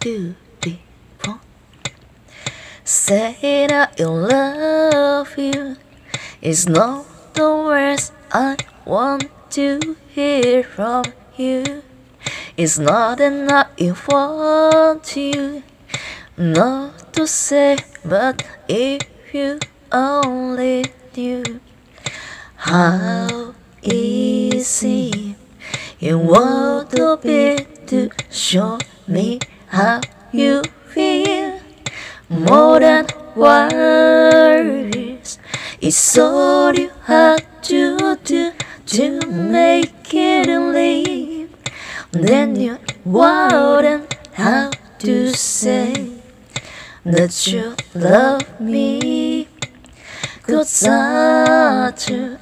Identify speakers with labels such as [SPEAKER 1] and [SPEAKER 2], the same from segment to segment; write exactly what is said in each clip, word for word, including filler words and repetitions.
[SPEAKER 1] two, three, four. Say that you love you is not the words I want to hear from you. It's not enough if I want you not to say, but if you only knew how easy it would be to show me how you feel. More than words, it's all you have to do to make it leave. Then you wouldn't have to say that you love me, 'cause I do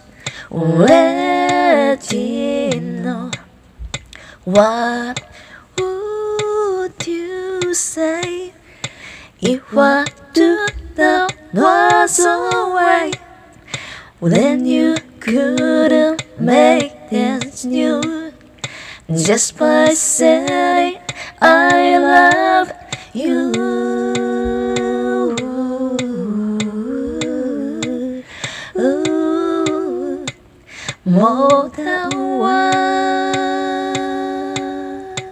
[SPEAKER 1] already know. What would you say if I do that was away? Then you couldn't make things new just by saying I love you. More than one.